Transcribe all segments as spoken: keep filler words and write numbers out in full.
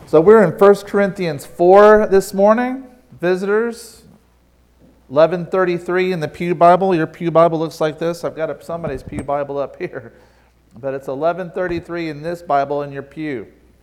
So we're in First Corinthians four this morning. Visitors, eleven thirty-three in the Pew Bible. Your Pew Bible looks like this. I've got somebody's Pew Bible up here. But it's eleven thirty-three in this Bible in your pew.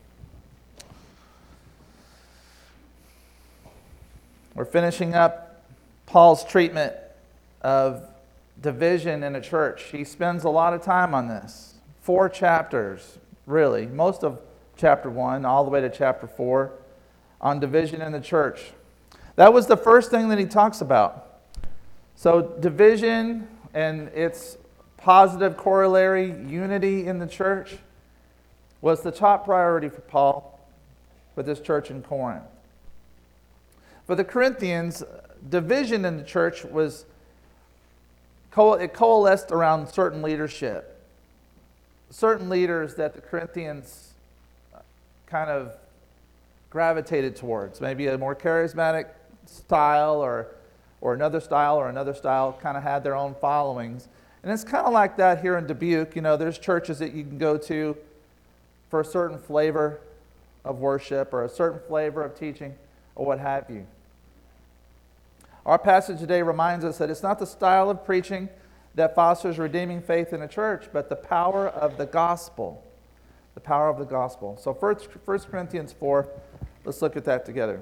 We're finishing up Paul's treatment of division in a church. He spends a lot of time on this. Four chapters, really. Most of chapter one, all the way to chapter four, on division in the church. That was the first thing that he talks about. So division and its positive corollary, unity in the church, was the top priority for Paul with this church in Corinth. For the Corinthians, division in the church was, it coalesced around certain leadership. Certain leaders that the Corinthians kind of gravitated towards. Maybe a more charismatic style or, or another style or another style kind of had their own followings. And it's kind of like that here in Dubuque. You know, there's churches that you can go to for a certain flavor of worship or a certain flavor of teaching or what have you. Our passage today reminds us that it's not the style of preaching that fosters redeeming faith in a church, but the power of the gospel. The power of the gospel. So First Corinthians four, let's look at that together.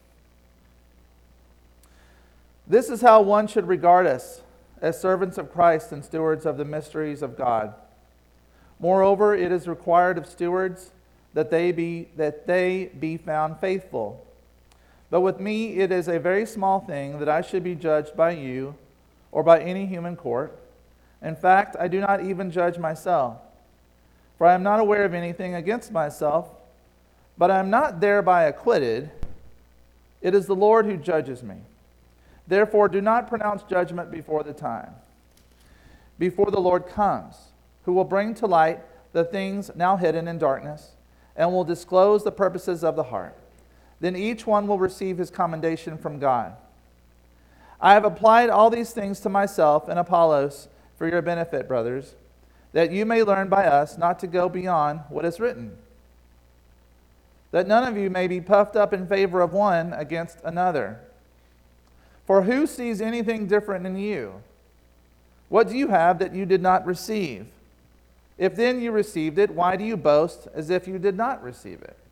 This is how one should regard us, as servants of Christ and stewards of the mysteries of God. Moreover, it is required of stewards that they be that they be found faithful. But with me it is a very small thing that I should be judged by you or by any human court. In fact, I do not even judge myself. For I am not aware of anything against myself, but I am not thereby acquitted. It is the Lord who judges me. Therefore, do not pronounce judgment before the time, before the Lord comes, who will bring to light the things now hidden in darkness, and will disclose the purposes of the heart. Then each one will receive his commendation from God. I have applied all these things to myself and Apollos for your benefit, brothers, that you may learn by us not to go beyond what is written, that none of you may be puffed up in favor of one against another. For who sees anything different in you? What do you have that you did not receive? If then you received it, why do you boast as if you did not receive it?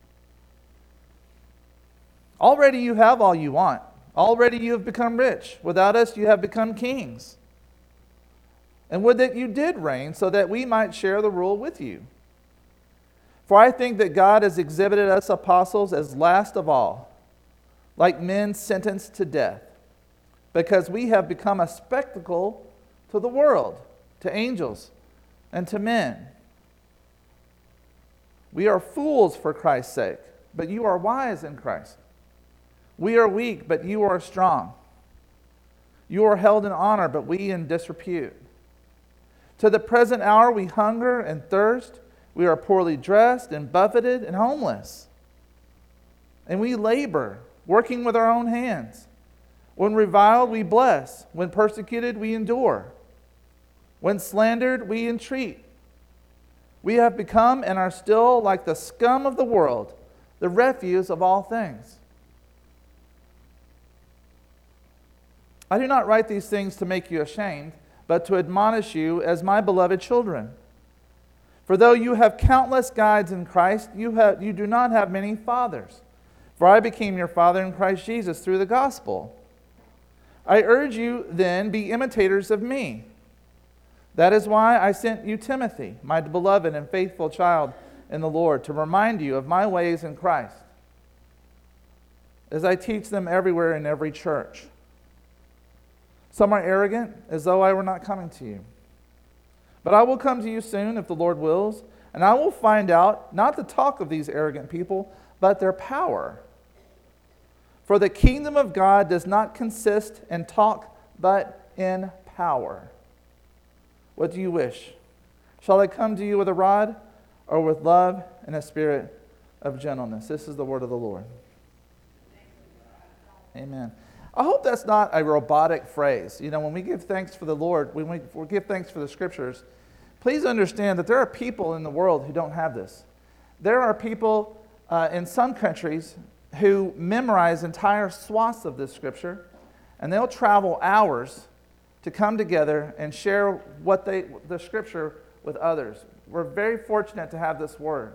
Already you have all you want. Already you have become rich. Without us you have become kings. And would that you did reign, so that we might share the rule with you. For I think that God has exhibited us apostles as last of all, like men sentenced to death, because we have become a spectacle to the world, to angels, and to men. We are fools for Christ's sake, but you are wise in Christ. We are weak, but you are strong. You are held in honor, but we in disrepute. To the present hour we hunger and thirst. We are poorly dressed and buffeted and homeless. And we labor, working with our own hands. When reviled, we bless. When persecuted, we endure. When slandered, we entreat. We have become and are still like the scum of the world, the refuse of all things. I do not write these things to make you ashamed, but to admonish you as my beloved children. For though you have countless guides in Christ, you, have, you do not have many fathers. For I became your father in Christ Jesus through the gospel. I urge you then, be imitators of me. That is why I sent you Timothy, my beloved and faithful child in the Lord, to remind you of my ways in Christ, as I teach them everywhere in every church. Some are arrogant, as though I were not coming to you. But I will come to you soon, if the Lord wills, and I will find out, not the talk of these arrogant people, but their power. For the kingdom of God does not consist in talk, but in power. What do you wish? Shall I come to you with a rod, or with love and a spirit of gentleness? This is the word of the Lord. Amen. I hope that's not a robotic phrase. You know, when we give thanks for the Lord, when we give thanks for the Scriptures, please understand that there are people in the world who don't have this. There are people uh, in some countries who memorize entire swaths of this scripture, and they'll travel hours to come together and share what they, the scripture with others. We're very fortunate to have this word.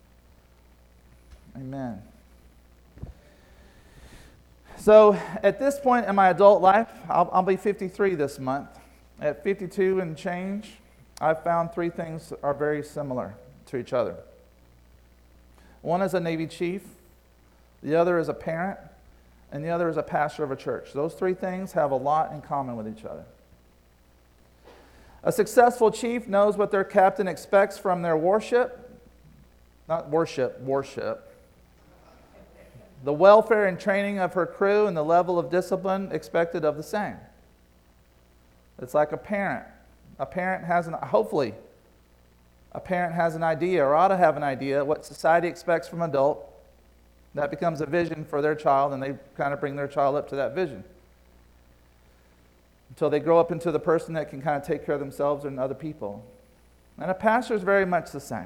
Amen. So at this point in my adult life, I'll, I'll be fifty-three this month. At fifty-two and change, I've found three things are very similar to each other. One is a Navy chief, the other is a parent, and the other is a pastor of a church. Those three things have a lot in common with each other. A successful chief knows what their captain expects from their worship, not worship, worship. The welfare and training of her crew and the level of discipline expected of the same. It's like a parent. A parent has an, hopefully, a parent has an idea or ought to have an idea what society expects from an adult. That becomes a vision for their child, and they kind of bring their child up to that vision until they grow up into the person that can kind of take care of themselves and other people. And a pastor is very much the same.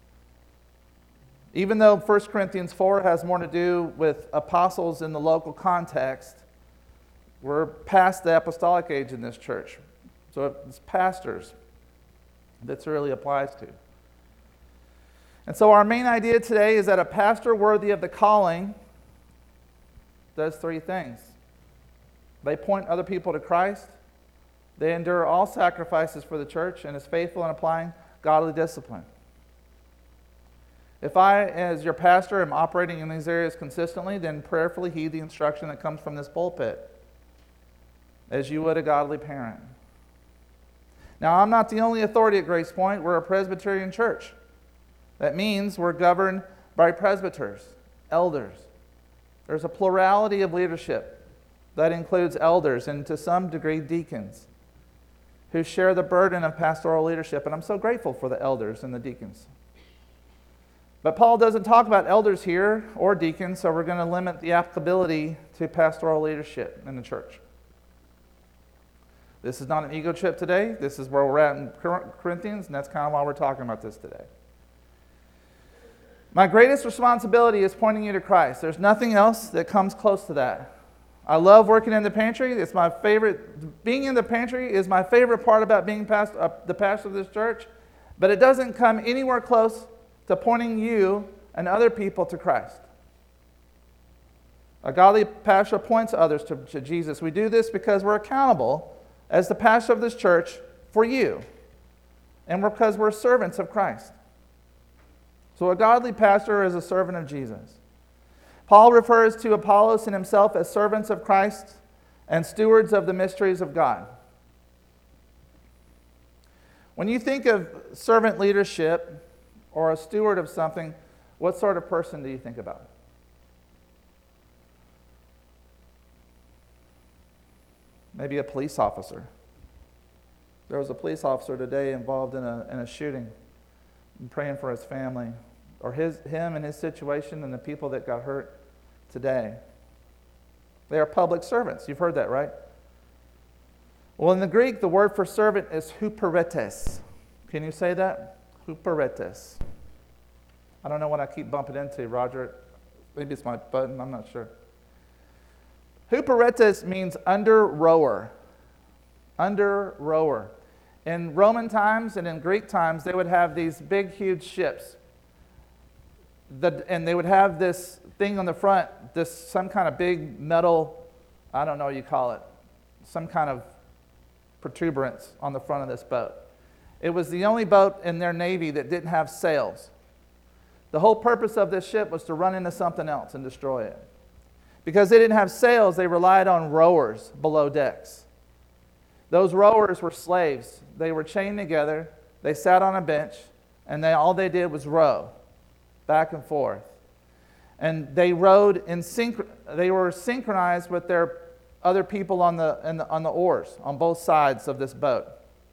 Even though First Corinthians four has more to do with apostles in the local context, we're past the apostolic age in this church. So it's pastors that really applies to. And so our main idea today is that a pastor worthy of the calling does three things. They point other people to Christ, they endure all sacrifices for the church, and is faithful in applying godly discipline. If I, as your pastor, am operating in these areas consistently, then prayerfully heed the instruction that comes from this pulpit, as you would a godly parent. Now, I'm not the only authority at Grace Point. We're a Presbyterian church. That means we're governed by presbyters, elders. There's a plurality of leadership that includes elders and to some degree deacons who share the burden of pastoral leadership. And I'm so grateful for the elders and the deacons. But Paul doesn't talk about elders here or deacons, so we're going to limit the applicability to pastoral leadership in the church. This is not an ego trip today. This is where we're at in Corinthians, and that's kind of why we're talking about this today. My greatest responsibility is pointing you to Christ. There's nothing else that comes close to that. I love working in the pantry. It's my favorite. Being in the pantry is my favorite part about being past, uh, the pastor of this church, but it doesn't come anywhere close to pointing you and other people to Christ. A godly pastor points others to, to Jesus. We do this because we're accountable as the pastor of this church for you, and we're, because we're servants of Christ. So a godly pastor is a servant of Jesus. Paul refers to Apollos and himself as servants of Christ and stewards of the mysteries of God. When you think of servant leadership or a steward of something, what sort of person do you think about? Maybe a police officer. There was a police officer today involved in a, in a shooting. I'm praying for his family, or his, him and his situation and the people that got hurt today. They are public servants. You've heard that, right? Well, in the Greek, the word for servant is huperetes. Can you say that? Huperetes. I don't know what I keep bumping into, Roger. Maybe it's my button. I'm not sure. Huperetes means under rower. Under rower. In Roman times and in Greek times, they would have these big, huge ships. The, and they would have this thing on the front, this some kind of big metal, I don't know what you call it, some kind of protuberance on the front of this boat. It was the only boat in their navy that didn't have sails. The whole purpose of this ship was to run into something else and destroy it. Because they didn't have sails, they relied on rowers below decks. Those rowers were slaves. They were chained together, they sat on a bench, and they, all they did was row back and forth. And they rowed in synch- they were synchronized with their other people on the, in the on the oars on both sides of this boat.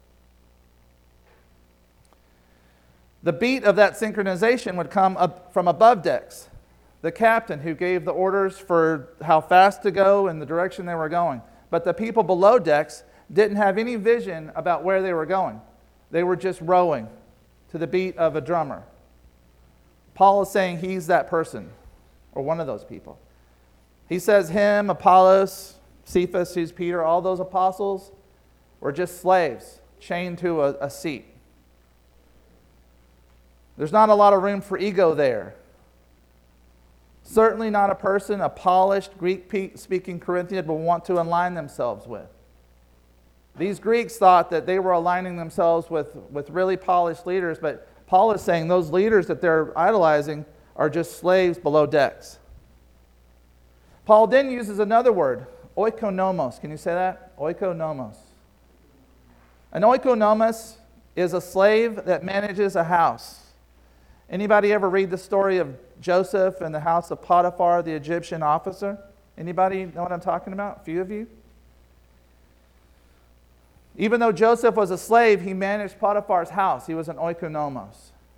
The beat of that synchronization would come up from above decks. The captain who gave the orders for how fast to go and the direction they were going. But the people below decks didn't have any vision about where they were going. They were just rowing to the beat of a drummer. Paul is saying he's that person, or one of those people. He says him, Apollos, Cephas, who's Peter, all those apostles were just slaves, chained to a, a seat. There's not a lot of room for ego there. Certainly not a person, a polished Greek-speaking Corinthian would want to align themselves with. These Greeks thought that they were aligning themselves with, with really polished leaders, but Paul is saying those leaders that they're idolizing are just slaves below decks. Paul then uses another word, oikonomos. Can you say that? Oikonomos. An oikonomos is a slave that manages a house. Anybody ever read the story of Joseph in the house of Potiphar, the Egyptian officer? Anybody know what I'm talking about? A few of you? Even though Joseph was a slave, he managed Potiphar's house. He was an oikonomos.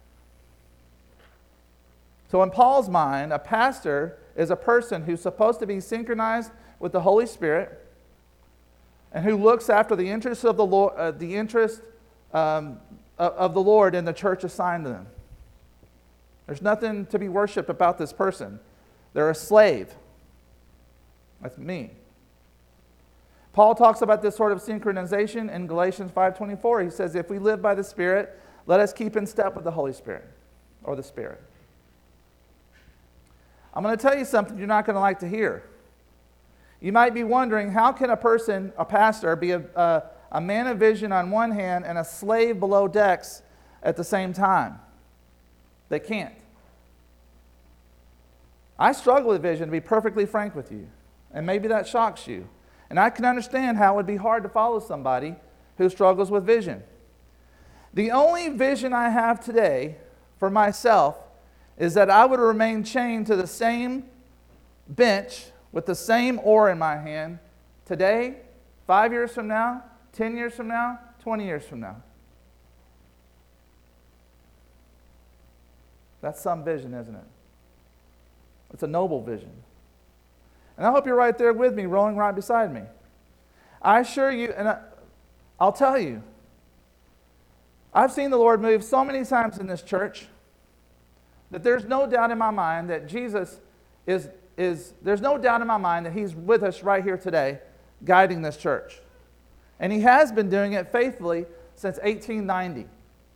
So in Paul's mind, a pastor is a person who's supposed to be synchronized with the Holy Spirit and who looks after the interests of the Lord, uh, the interest um, of the Lord in the church assigned to them. There's nothing to be worshipped about this person. They're a slave. That's me. Paul talks about this sort of synchronization in Galatians five twenty-four. He says, if we live by the Spirit, let us keep in step with the Holy Spirit, or the Spirit. I'm going to tell you something you're not going to like to hear. You might be wondering, how can a person, a pastor, be a, a, a man of vision on one hand and a slave below decks at the same time? They can't. I struggle with vision, to be perfectly frank with you. And maybe that shocks you. And I can understand how it would be hard to follow somebody who struggles with vision. The only vision I have today for myself is that I would remain chained to the same bench with the same oar in my hand today, five years from now, ten years from now, twenty years from now. That's some vision, isn't it? It's a noble vision. And I hope you're right there with me, rowing right beside me. I assure you, and I, I'll tell you, I've seen the Lord move so many times in this church that there's no doubt in my mind that Jesus is, is, there's no doubt in my mind that He's with us right here today, guiding this church. And He has been doing it faithfully since eighteen ninety.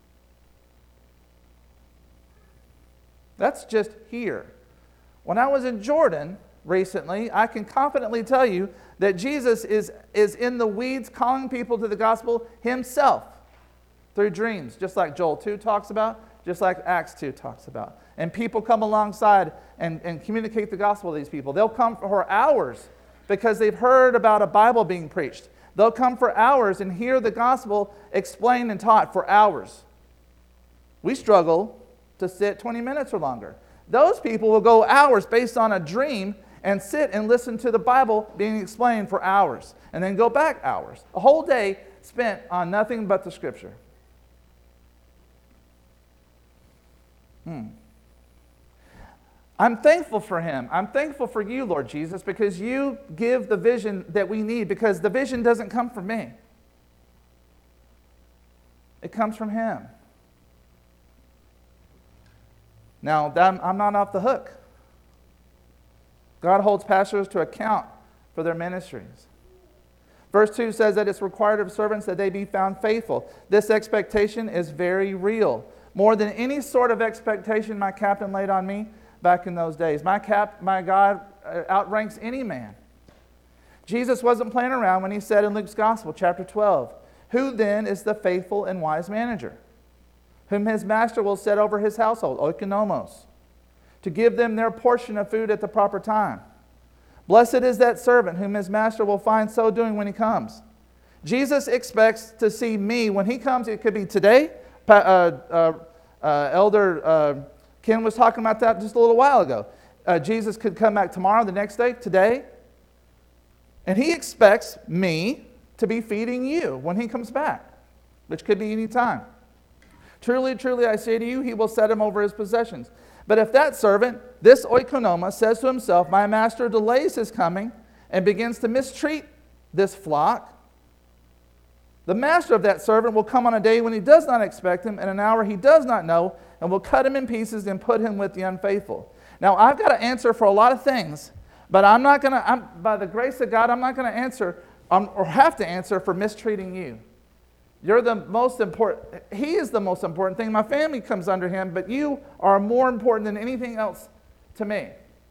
That's just here. When I was in Jordan recently, I can confidently tell you that Jesus is, is in the weeds calling people to the gospel Himself through dreams, just like Joel two talks about, just like Acts two talks about. And people come alongside and, and communicate the gospel to these people. They'll come for hours because they've heard about a Bible being preached. They'll come for hours and hear the gospel explained and taught for hours. We struggle to sit twenty minutes or longer. Those people will go hours based on a dream and sit and listen to the Bible being explained for hours, and then go back hours. A whole day spent on nothing but the Scripture. Hmm. I'm thankful for Him. I'm thankful for you, Lord Jesus, because you give the vision that we need, because the vision doesn't come from me. It comes from Him. Now, I'm not off the hook. God holds pastors to account for their ministries. Verse two says that it's required of servants that they be found faithful. This expectation is very real. More than any sort of expectation my captain laid on me back in those days. My cap, my God outranks any man. Jesus wasn't playing around when He said in Luke's Gospel, chapter twelve, "Who then is the faithful and wise manager, whom his master will set over his household," oikonomos, "to give them their portion of food at the proper time? Blessed is that servant whom his master will find so doing when he comes." Jesus expects to see me when He comes. It could be today. Uh, uh, uh, Elder uh, Ken was talking about that just a little while ago. Uh, Jesus could come back tomorrow, the next day, today. And He expects me to be feeding you when He comes back, which could be any time. Truly, truly, I say to you, He will set him over his possessions. But if that servant, this oikonoma, says to himself, "My master delays his coming," and begins to mistreat this flock, the master of that servant will come on a day when he does not expect him, and an hour he does not know, and will cut him in pieces and put him with the unfaithful. Now, I've got to answer for a lot of things, but I'm not going to, by the grace of God, I'm not going to answer um, or have to answer for mistreating you. You're the most important, he is the most important thing. My family comes under him, but you are more important than anything else to me.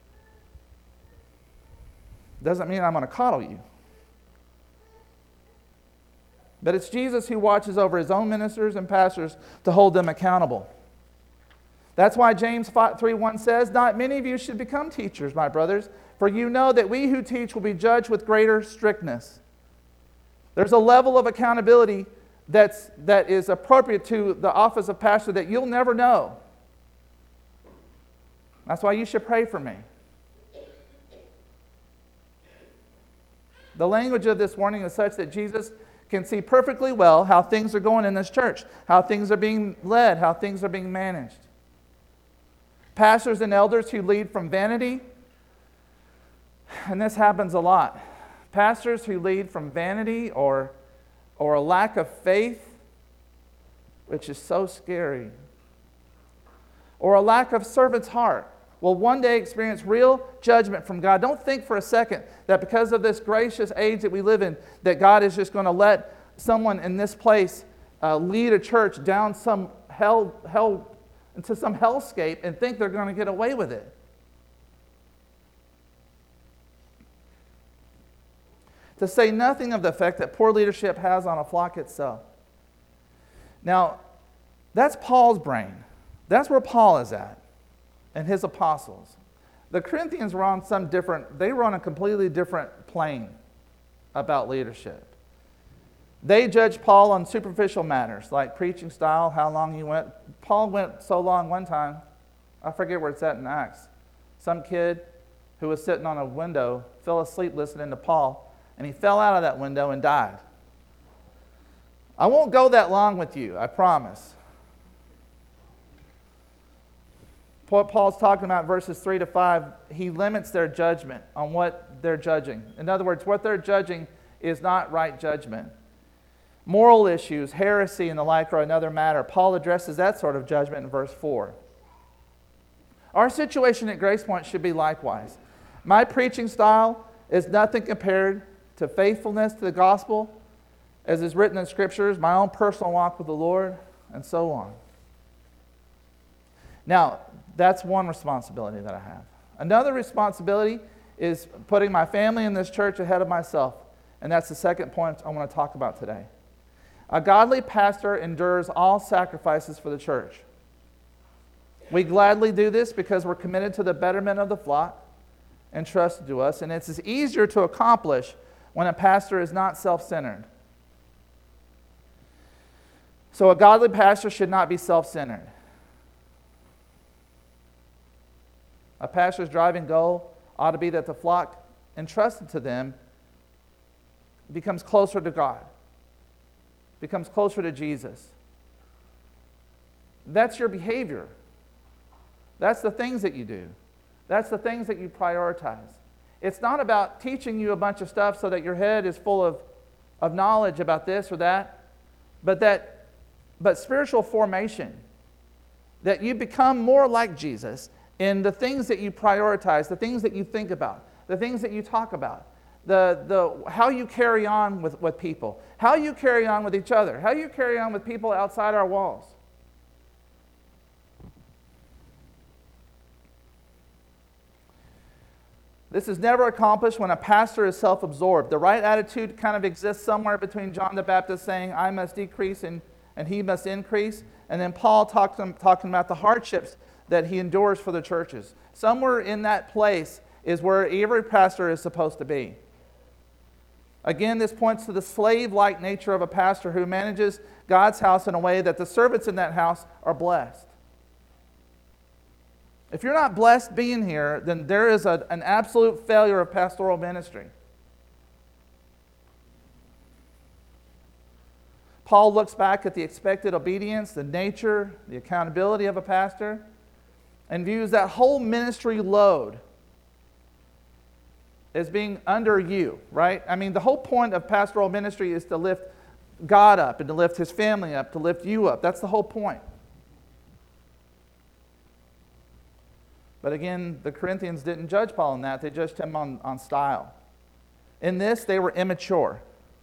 Doesn't mean I'm going to coddle you. But it's Jesus who watches over his own ministers and pastors to hold them accountable. That's why James three one says, "Not many of you should become teachers, my brothers, for you know that we who teach will be judged with greater strictness." There's a level of accountability that's, that is appropriate to the office of pastor that you'll never know. That's why you should pray for me. The language of this warning is such that Jesus can see perfectly well how things are going in this church, how things are being led, how things are being managed. Pastors and elders who lead from vanity, and this happens a lot. Pastors who lead from vanity or, or a lack of faith, which is so scary, or a lack of servant's heart, will one day experience real judgment from God. Don't think for a second that because of this gracious age that we live in, that God is just going to let someone in this place uh, lead a church down some hell, hell, into some hellscape and think they're going to get away with it. To say nothing of the effect that poor leadership has on a flock itself. Now, that's Paul's brain. That's where Paul is at. And his apostles. The Corinthians were on some different, they were on a completely different plane about leadership. They judged Paul on superficial matters, like preaching style, how long he went. Paul went so long one time, I forget where it's at in Acts. Some kid who was sitting on a window fell asleep listening to Paul, and he fell out of that window and died. I won't go that long with you, I promise. What Paul's talking about, verses three to five, he limits their judgment on what they're judging. In other words, what they're judging is not right judgment. Moral issues, heresy, and the like are another matter. Paul addresses that sort of judgment in verse four. Our situation at Grace Point should be likewise. My preaching style is nothing compared to faithfulness to the gospel, as is written in Scriptures, my own personal walk with the Lord, and so on. Now, that's one responsibility that I have. Another responsibility is putting my family in this church ahead of myself. And that's the second point I want to talk about today. A godly pastor endures all sacrifices for the church. We gladly do this because we're committed to the betterment of the flock entrusted to us. And it's easier to accomplish when a pastor is not self-centered. So a godly pastor should not be self-centered. A pastor's driving goal ought to be that the flock entrusted to them becomes closer to God, becomes closer to Jesus. That's your behavior. That's the things that you do. That's the things that you prioritize. It's not about teaching you a bunch of stuff so that your head is full of, of knowledge about this or that, but that but spiritual formation, that you become more like Jesus in the things that you prioritize, the things that you think about, the things that you talk about, the, the, how you carry on with, with people, how you carry on with each other, how you carry on with people outside our walls. This is never accomplished when a pastor is self-absorbed. The right attitude kind of exists somewhere between John the Baptist saying, I must decrease and, and he must increase, and then Paul talks, talking about the hardships that he endures for the churches. Somewhere in that place is where every pastor is supposed to be. Again, this points to the slave-like nature of a pastor who manages God's house in a way that the servants in that house are blessed. If you're not blessed being here, then there is a, an absolute failure of pastoral ministry. Paul looks back at the expected obedience, the nature, the accountability of a pastor, and views that whole ministry load as being under you, right? I mean, the whole point of pastoral ministry is to lift God up and to lift his family up, to lift you up. That's the whole point. But again, the Corinthians didn't judge Paul on that. They judged him on, on style. In this, they were immature.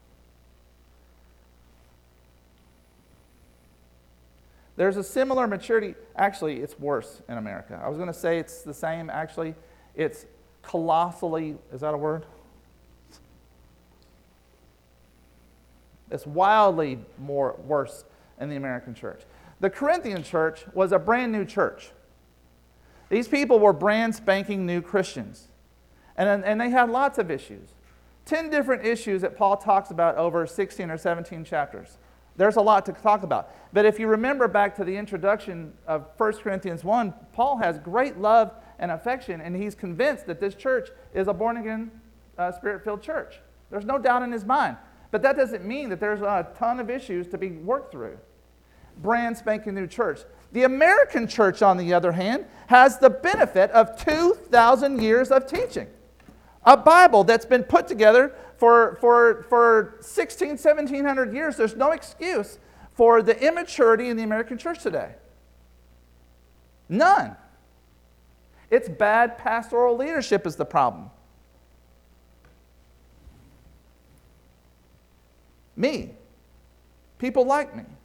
There's a similar maturity. Actually, it's worse in America. I was going to say it's the same. Actually, it's colossally, is that a word? It's wildly more worse in the American church. The Corinthian church was a brand new church. These people were brand spanking new Christians. And, and they had lots of issues. Ten different issues that Paul talks about over sixteen or seventeen chapters. There's a lot to talk about. But if you remember back to the introduction of First Corinthians one, Paul has great love and affection, and he's convinced that this church is a born-again, uh, Spirit-filled church. There's no doubt in his mind. But that doesn't mean that there's a ton of issues to be worked through. Brand spanking new church. The American church, on the other hand, has the benefit of two thousand years of teaching. A Bible that's been put together for, for, for sixteen, seventeen hundred years. There's no excuse for the immaturity in the American church today. None. It's bad pastoral leadership is the problem. Me. People like me.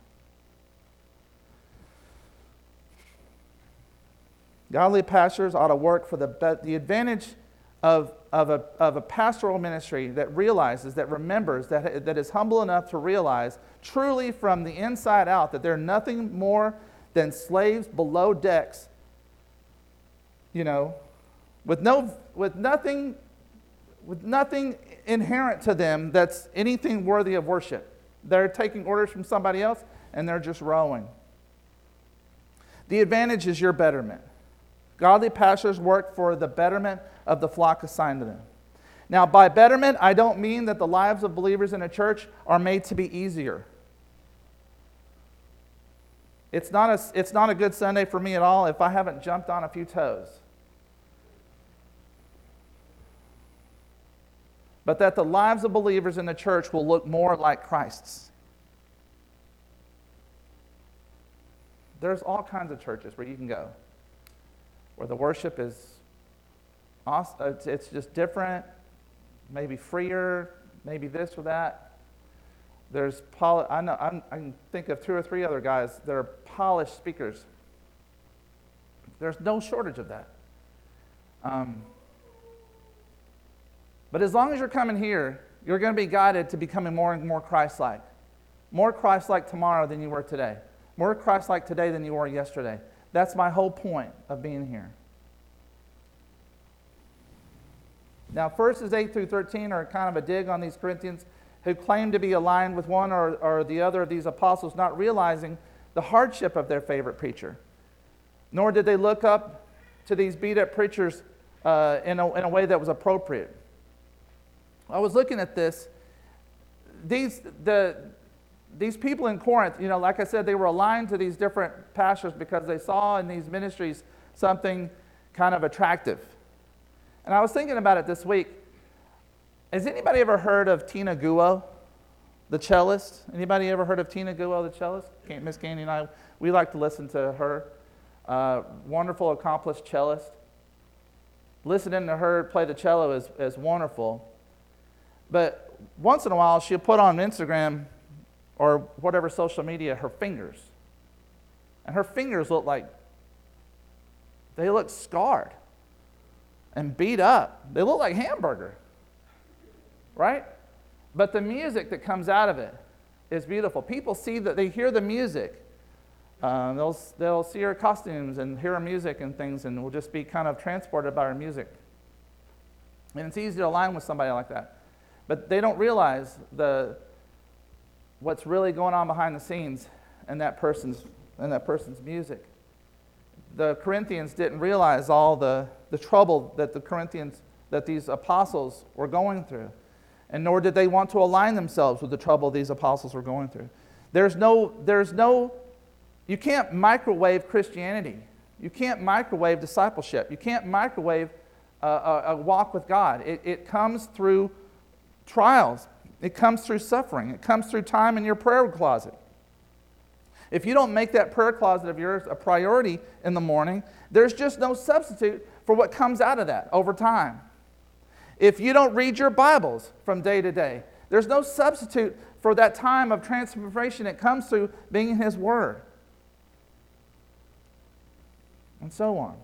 Godly pastors ought to work for the, the advantage of, of, a, of a pastoral ministry that realizes, that remembers, that, that is humble enough to realize truly from the inside out that they're nothing more than slaves below decks, you know, with no, with nothing, with nothing inherent to them that's anything worthy of worship. They're taking orders from somebody else and they're just rowing. The advantage is your betterment. Godly pastors work for the betterment of the flock assigned to them. Now, by betterment, I don't mean that the lives of believers in a church are made to be easier. It's not a, it's not a good Sunday for me at all if I haven't jumped on a few toes. But that the lives of believers in the church will look more like Christ's. There's all kinds of churches where you can go, where the worship is awesome, it's just different, maybe freer, maybe this or that. There's poli- I know I'm, I can think of two or three other guys that are polished speakers. There's no shortage of that. Um, but as long as you're coming here, you're going to be guided to becoming more and more Christ-like. More Christ-like tomorrow than you were today. More Christ-like today than you were yesterday. That's my whole point of being here. Now, verses eight through thirteen are kind of a dig on these Corinthians who claim to be aligned with one or, or the other of these apostles, not realizing the hardship of their favorite preacher. Nor did they look up to these beat-up preachers uh, in, a, in a way that was appropriate. I was looking at this. These, the, these people in Corinth, you know, like I said, they were aligned to these different pastors because they saw in these ministries something kind of attractive. And I was thinking about it this week. Has anybody ever heard of Tina Guo, the cellist? Anybody ever heard of Tina Guo, the cellist? Miss Candy and I, we like to listen to her. Uh, wonderful, accomplished cellist. Listening to her play the cello is, is wonderful. But once in a while, she'll put on Instagram or whatever social media her fingers. And her fingers look like, they look scarred and beat up. They look like hamburger, right? But the music that comes out of it is beautiful. People see that, they hear the music. Uh, they'll, they'll see her costumes and hear her music and things and will just be kind of transported by her music. And it's easy to align with somebody like that. But they don't realize the what's really going on behind the scenes in that person's in that person's music. The Corinthians didn't realize all the, the trouble that the Corinthians, that these apostles were going through. And nor did they want to align themselves with the trouble these apostles were going through. There's no, there's no, you can't microwave Christianity. You can't microwave discipleship. You can't microwave uh, a, a walk with God. It, it comes through trials. It comes through suffering. It comes through time in your prayer closet. If you don't make that prayer closet of yours a priority in the morning, there's just no substitute for what comes out of that over time. If you don't read your Bibles from day to day, there's no substitute for that time of transformation that comes through being in His Word. And so on.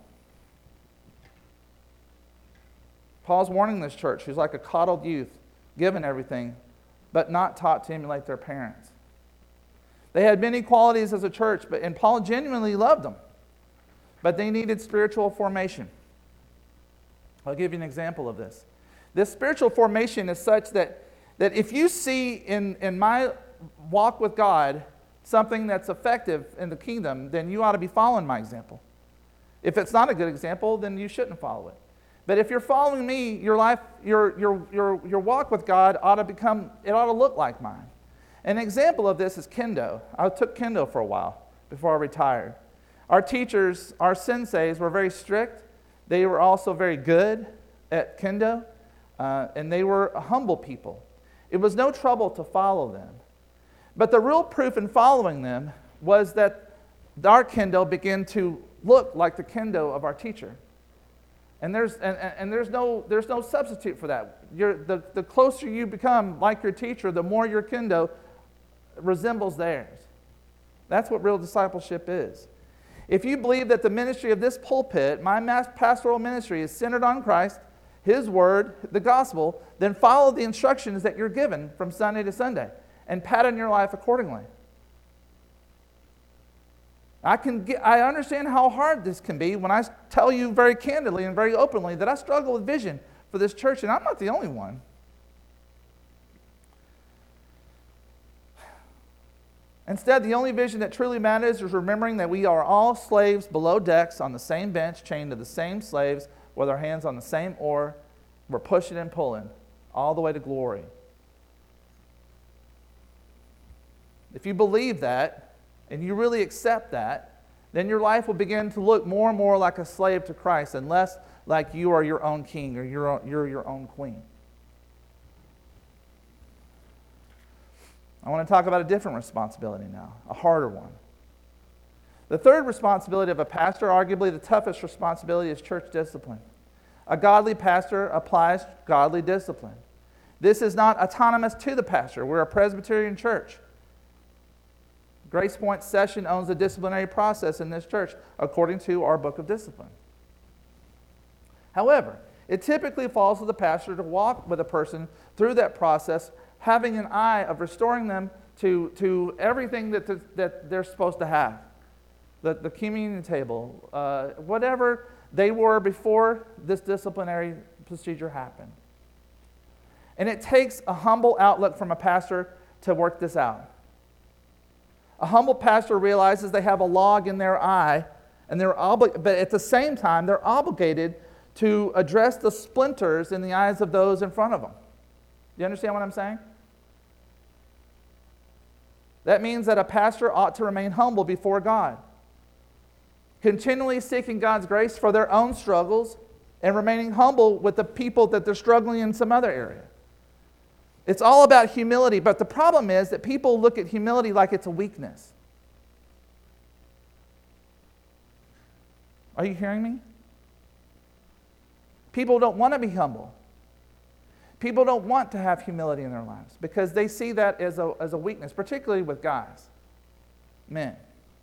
Paul's warning this church, who's like a coddled youth, given everything, but not taught to emulate their parents. They had many qualities as a church, but and Paul genuinely loved them. But they needed spiritual formation. I'll give you an example of this. This spiritual formation is such that, that if you see in, in my walk with God something that's effective in the kingdom, then you ought to be following my example. If it's not a good example, then you shouldn't follow it. But if you're following me, your life, your, your, your, your walk with God ought to become, it ought to look like mine. An example of this is kendo. I took kendo for a while before I retired. Our teachers, our senseis, were very strict. They were also very good at kendo, uh, and they were humble people. It was no trouble to follow them. But the real proof in following them was that our kendo began to look like the kendo of our teacher. And there's and, and there's no there's no substitute for that. You're, the, the closer you become like your teacher, the more your kendo resembles theirs. That's what real discipleship is. If you believe that the ministry of this pulpit, my pastoral ministry, is centered on Christ, His Word, the gospel, then follow the instructions that you're given from Sunday to Sunday and pattern your life accordingly. I can get, I understand how hard this can be when I tell you very candidly and very openly that I struggle with vision for this church, and I'm not the only one. Instead, the only vision that truly matters is remembering that we are all slaves below decks on the same bench, chained to the same slaves, with our hands on the same oar. We're pushing and pulling all the way to glory. If you believe that, and you really accept that, then your life will begin to look more and more like a slave to Christ and less like you are your own king or you're, you're your own queen. I want to talk about a different responsibility now, a harder one. The third responsibility of a pastor, arguably the toughest responsibility, is church discipline. A godly pastor applies godly discipline. This is not autonomous to the pastor. We're a Presbyterian church. Grace Point Session owns the disciplinary process in this church according to our book of discipline. However, it typically falls to the pastor to walk with a person through that process, having an eye of restoring them to, to everything that, the, that they're supposed to have. The, the communion table, uh, whatever they were before this disciplinary procedure happened. And it takes a humble outlook from a pastor to work this out. A humble pastor realizes they have a log in their eye, and they're obli- but at the same time, they're obligated to address the splinters in the eyes of those in front of them. Do you understand what I'm saying? That means that a pastor ought to remain humble before God, continually seeking God's grace for their own struggles and remaining humble with the people that they're struggling in some other area. It's all about humility, but the problem is that people look at humility like it's a weakness. Are you hearing me? People don't want to be humble. People don't want to have humility in their lives because they see that as a, as a weakness, particularly with guys, men.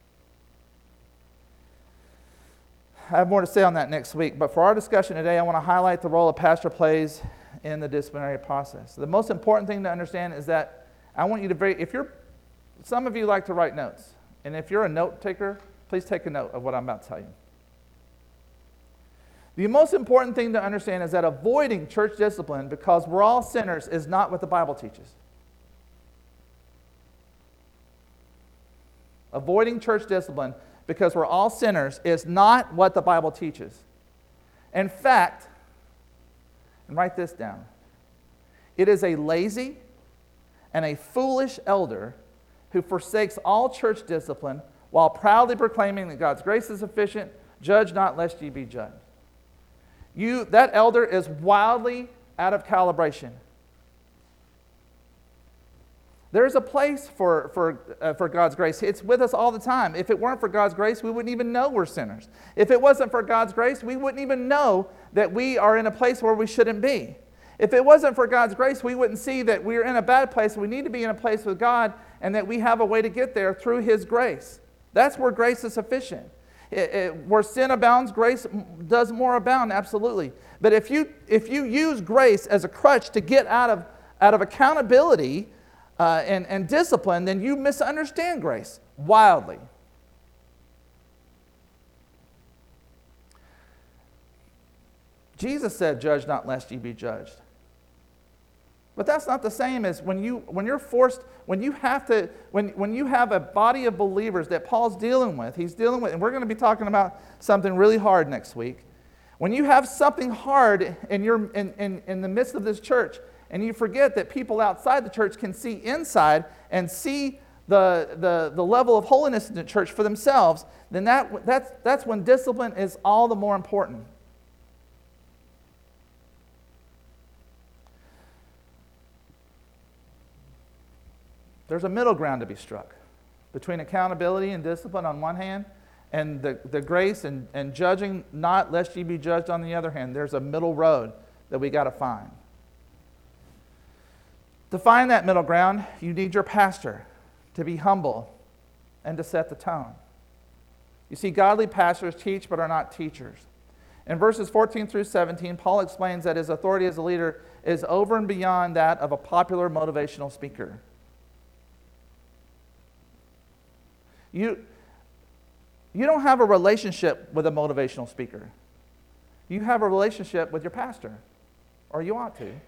I have more to say on that next week, but for our discussion today, I want to highlight the role a pastor plays in the disciplinary process. The most important thing to understand is that I want you to very, if you're, some of you like to write notes, and if you're a note taker, please take a note of what I'm about to tell you. The most important thing to understand is that avoiding church discipline because we're all sinners is not what the Bible teaches. Avoiding church discipline because we're all sinners is not what the Bible teaches. In fact, and write this down, it is a lazy and a foolish elder who forsakes all church discipline while proudly proclaiming that God's grace is sufficient, judge not lest ye be judged. You, that elder is wildly out of calibration. There's a place for, for, uh, for God's grace. It's with us all the time. If it weren't for God's grace, we wouldn't even know we're sinners. If it wasn't for God's grace, we wouldn't even know that we are in a place where we shouldn't be. If it wasn't for God's grace, we wouldn't see that we're in a bad place. We need to be in a place with God and that we have a way to get there through His grace. That's where grace is sufficient. It, it, where sin abounds, grace does more abound, absolutely. But if you, if you use grace as a crutch to get out of, out of accountability, Uh, and, and discipline, then you misunderstand grace wildly. Jesus said, "Judge not, lest ye be judged." But that's not the same as when you when you're forced, when you have to, when, when you have a body of believers that Paul's dealing with, he's dealing with, and we're going to be talking about something really hard next week. When you have something hard in your in, in, in the midst of this church, and you forget that people outside the church can see inside and see the, the, the level of holiness in the church for themselves, then that, that's, that's when discipline is all the more important. There's a middle ground to be struck between accountability and discipline on one hand, and the, the grace and, and judging not lest ye be judged on the other hand. There's a middle road that we got to find. To find that middle ground, you need your pastor to be humble and to set the tone. You see, godly pastors teach but are not teachers. In verses fourteen through seventeen, Paul explains that his authority as a leader is over and beyond that of a popular motivational speaker. You, you don't have a relationship with a motivational speaker. You have a relationship with your pastor, or you ought to.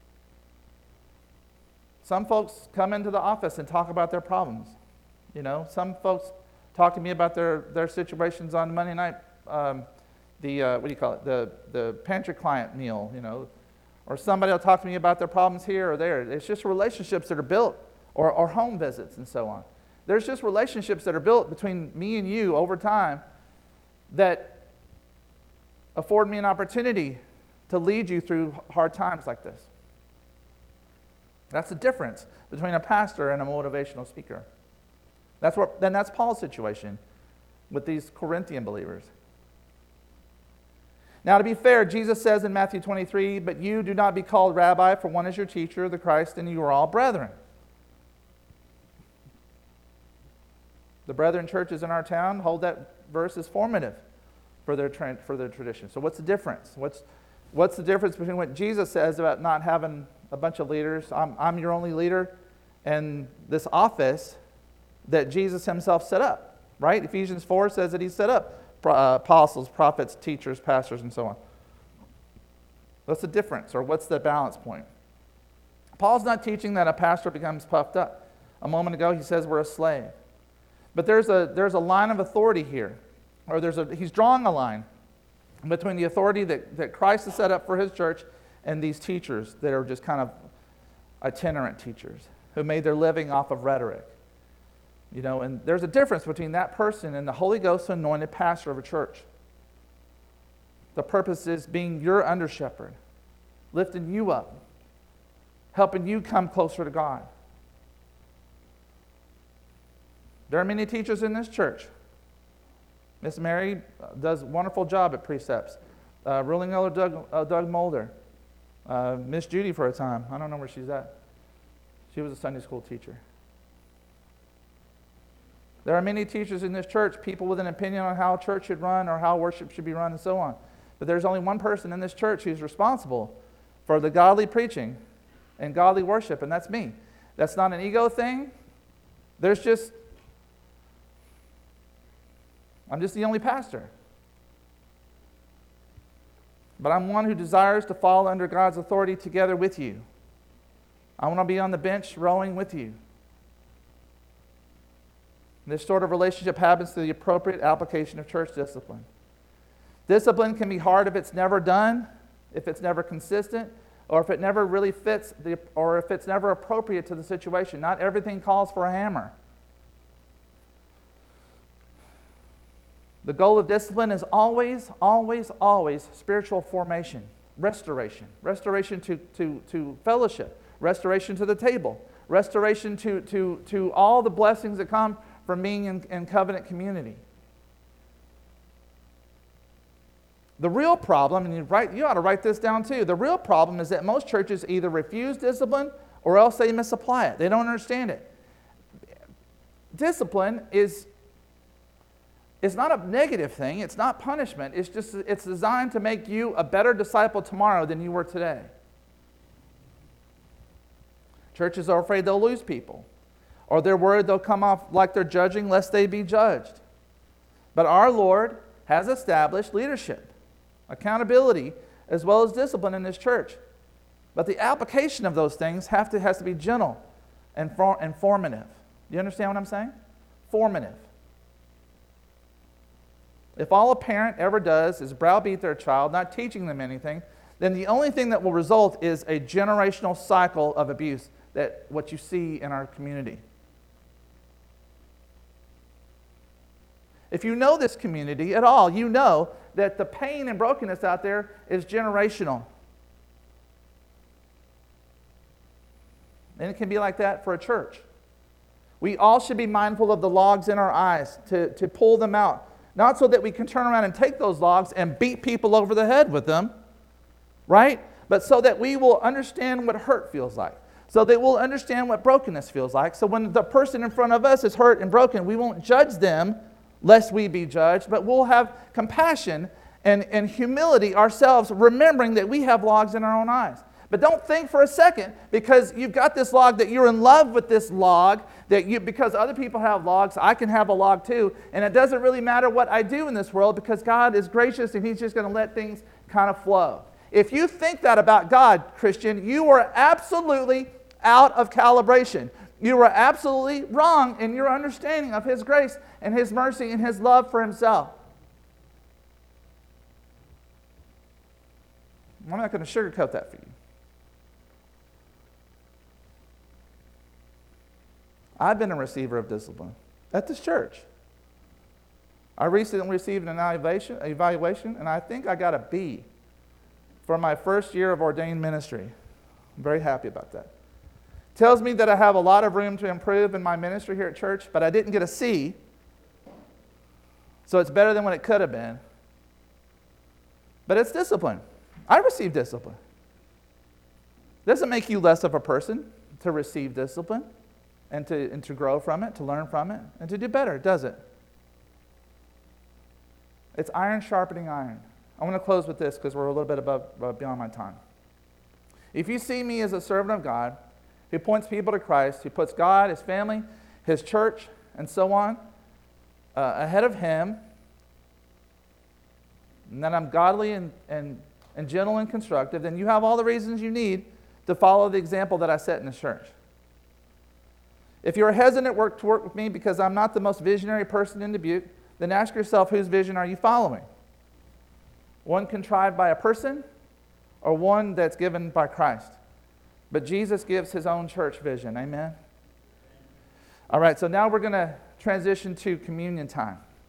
Some folks come into the office and talk about their problems. You know, some folks talk to me about their, their situations on Monday night, um, the, uh, what do you call it, the, the pantry client meal, you know, or somebody will talk to me about their problems here or there. It's just relationships that are built, or, or home visits and so on. There's just relationships that are built between me and you over time that afford me an opportunity to lead you through hard times like this. That's the difference between a pastor and a motivational speaker. That's what, then that's Paul's situation with these Corinthian believers. Now, to be fair, Jesus says in Matthew twenty-three, "But you do not be called rabbi, for one is your teacher, the Christ, and you are all brethren." The brethren churches in our town hold that verse as formative for their, tra- for their tradition. So what's the difference? What's, what's the difference between what Jesus says about not having a bunch of leaders, I'm, I'm your only leader, and this office that Jesus himself set up, right? Ephesians four says that he set up uh, apostles, prophets, teachers, pastors, and so on. What's the difference, or what's the balance point? Paul's not teaching that a pastor becomes puffed up. A moment ago he says we're a slave. But there's a, there's a line of authority here, or there's a, he's drawing a line between the authority that, that Christ has set up for his church and these teachers that are just kind of itinerant teachers who made their living off of rhetoric. You know, and there's a difference between that person and the Holy Ghost anointed pastor of a church. The purpose is being your under shepherd, lifting you up, helping you come closer to God. There are many teachers in this church. Miss Mary does a wonderful job at Precepts. Uh, Ruling Elder Doug, uh, Doug Mulder. Uh, Miss Judy for a time. I don't know where she's at. She was a Sunday school teacher. There are many teachers in this church, people with an opinion on how church should run or how worship should be run and so on. But there's only one person in this church who's responsible for the godly preaching and godly worship, and that's me. That's not an ego thing. There's just, I'm just the only pastor. But I'm one who desires to fall under God's authority together with you. I want to be on the bench rowing with you. This sort of relationship happens through the appropriate application of church discipline. Discipline can be hard if it's never done, if it's never consistent, or if it never really fits, the, or if it's never appropriate to the situation. Not everything calls for a hammer. The goal of discipline is always, always, always spiritual formation, restoration, restoration to, to, to fellowship, restoration to the table, restoration to, to, to all the blessings that come from being in, in covenant community. The real problem, and you, write, you ought to write this down too, the real problem is that most churches either refuse discipline or else they misapply it. They don't understand it. Discipline is, is not a negative thing. It's not punishment. It's just it's designed to make you a better disciple tomorrow than you were today. Churches are afraid they'll lose people, or they're worried they'll come off like they're judging lest they be judged. But our Lord has established leadership, accountability, as well as discipline in His church. But the application of those things have to, has to be gentle and for, and formative. Do you understand what I'm saying? Formative. If all a parent ever does is browbeat their child, not teaching them anything, then the only thing that will result is a generational cycle of abuse, that what you see in our community. If you know this community at all, you know that the pain and brokenness out there is generational. And it can be like that for a church. We all should be mindful of the logs in our eyes, to, to pull them out. Not so that we can turn around and take those logs and beat people over the head with them, right? But so that we will understand what hurt feels like. So that we'll understand what brokenness feels like. So when the person in front of us is hurt and broken, we won't judge them lest we be judged, but we'll have compassion and, and humility ourselves, remembering that we have logs in our own eyes. But don't think for a second, because you've got this log, that you're in love with this log, that you, because other people have logs, I can have a log too, and it doesn't really matter what I do in this world, because God is gracious and He's just going to let things kind of flow. If you think that about God, Christian, you are absolutely out of calibration. You are absolutely wrong in your understanding of His grace and His mercy and His love for Himself. I'm not going to sugarcoat that for you. I've been a receiver of discipline at this church. I recently received an evaluation, evaluation, and I think I got a B for my first year of ordained ministry. I'm very happy about that. Tells me that I have a lot of room to improve in my ministry here at church, but I didn't get a C, so it's better than what it could have been. But it's discipline. I received discipline. It doesn't make you less of a person to receive discipline. And to, and to grow from it, to learn from it, and to do better, does it? It's iron sharpening iron. I want to close with this because we're a little bit above, above beyond my time. If you see me as a servant of God, who points people to Christ, who puts God, His family, His church, and so on, uh, ahead of Him, and that I'm godly and, and, and gentle and constructive, then you have all the reasons you need to follow the example that I set in this church. If you're hesitant work to work with me because I'm not the most visionary person in Dubuque, then ask yourself, whose vision are you following? One contrived by a person, or one that's given by Christ? But Jesus gives His own church vision. Amen? All right, so now we're going to transition to communion time.